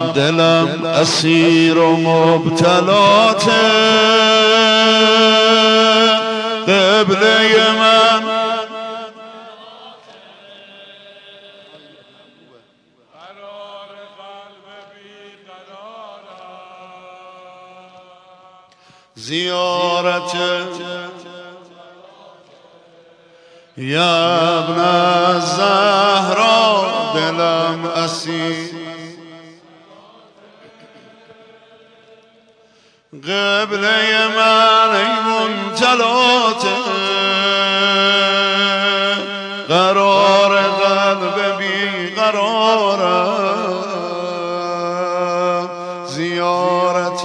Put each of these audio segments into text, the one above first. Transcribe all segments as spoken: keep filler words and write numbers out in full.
دلم اسیر و مبتلات قبله من، زیارت یا ابن الزهرا دلم اسیر قبله من ای منجلات قرار قلب بی قرارم، زیارت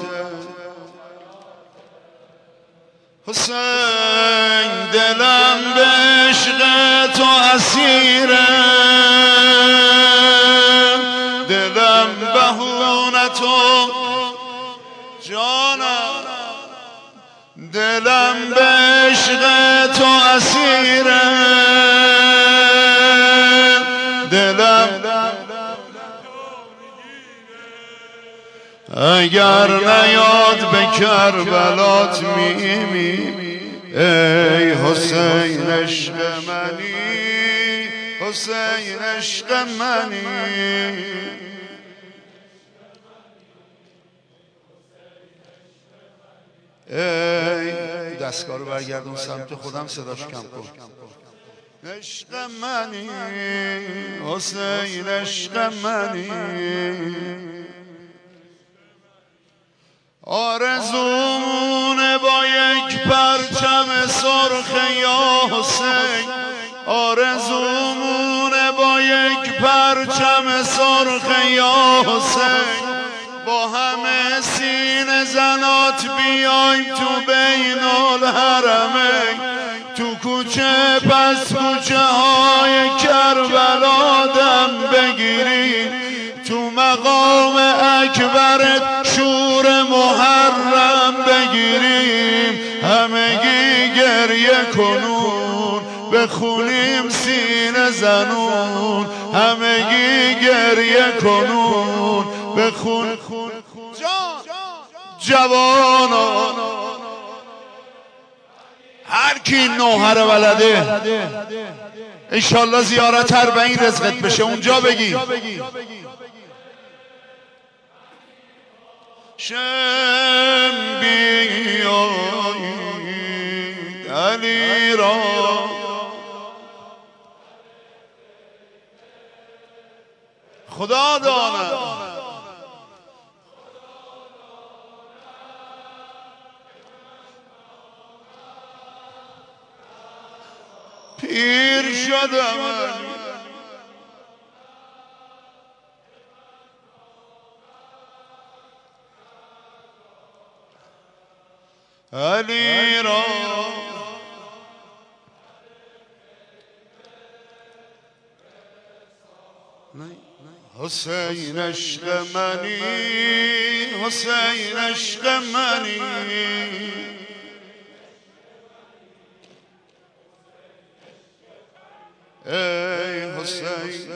حسین دلم به عشق تو اسیره، دلم بهونه تو جانم، دلم به عشق تو اسیره، دلم اگر نیاد به کربلات میمی ای حسین عشق منی، حسین عشق منی. ای دستگاه رو برگردون سمت خودم، صداش کم کن. عشق منی حسین عشق منی، آرزومونه با یک پرچم سرخ یا حسین، آرزومونه با یک پرچم سرخ یا حسین، با همه سینه زنات بیایم تو بین الحرمین، تو کوچه پس کوچه های کربلا دم بگیریم، تو مقام اکبرت شور محرم بگیریم، همگی گریه کنون بخونیم سینه زنون، همگی گریه کنون بخون جوانان. هر کی نوحر ولده انشالله زیارت اربعین رزقت بشه اونجا بگی شم بیایید علی را خدا داند، پیر شدم علی را حسین عشق منی، حسین عشق منی، ای حسین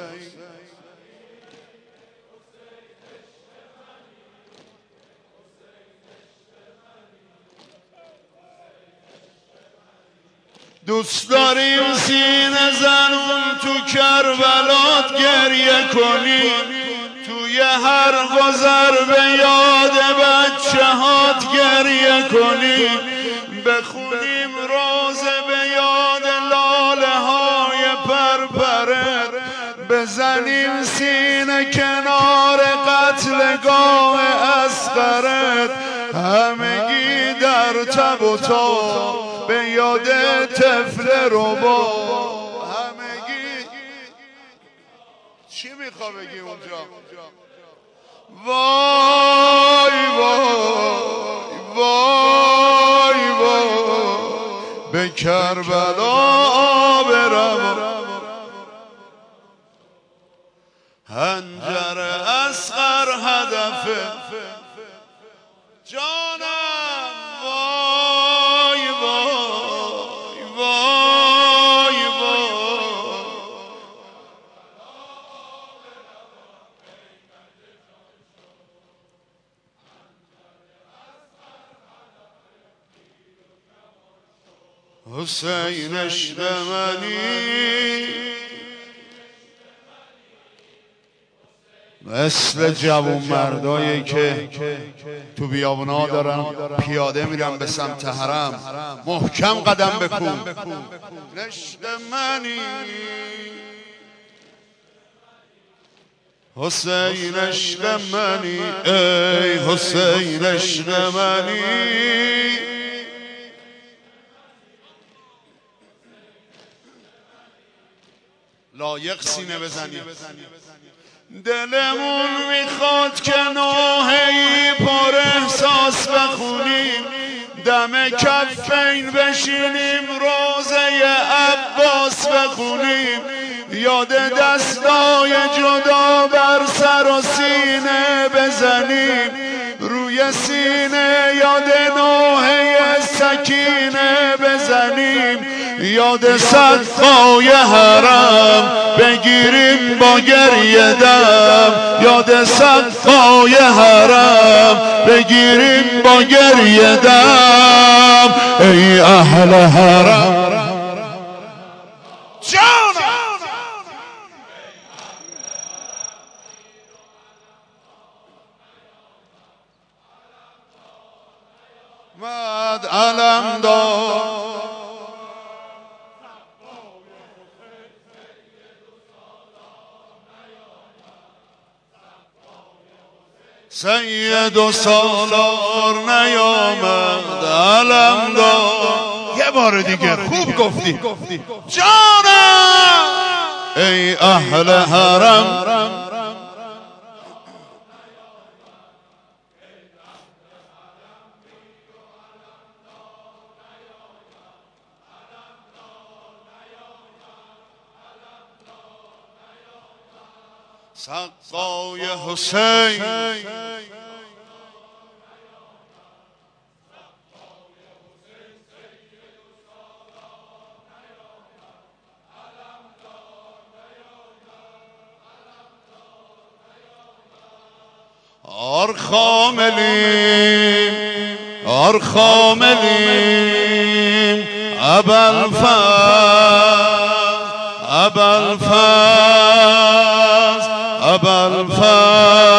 دوست داریم سینه زنون تو کربلات گریه کنیم، توی هر گذر به یاد بچه هات گریه کنیم، بخونیم روزه به یاد لاله های پرپرت، بزنیم سینه کنار قتلگاه اصغرت، همگی در تب و تاب به یاد طفل ربا، همگی چی میخوا بگی اونجا؟ وای وای وای وای به کربلا برم، هنجر اصغر هدفه جانم، وای وای وای وای حسین عشق منی مثل جوون مردایی که تو بیابونا دارن پیاده میرن به سمت حرم محکم قدم بکن عشق منی حسین عشق منی ای حسین عشق منی لایق سینه بزنی دلمون میخواد که نوحه‌ای پر احساس بخونیم دم کفین بشینیم روزه عباس بخونیم یاد دستای جدا بر سر و سینه بزنیم روی سینه یاد نوحه سکینه بزنیم یاد صدقای حرم بگیریم با گریه دم یاد صدقای حرم بگیریم با گریه دم ای اهل حرم جانم مد علم دار سید و سالار نیامد علم دار یه بار دیگه خوب گفتی جانم ای اهل حرم سقای حسین آر خاملیم آر خاملیم ابوالفضل ابوالفضل ابوالفضل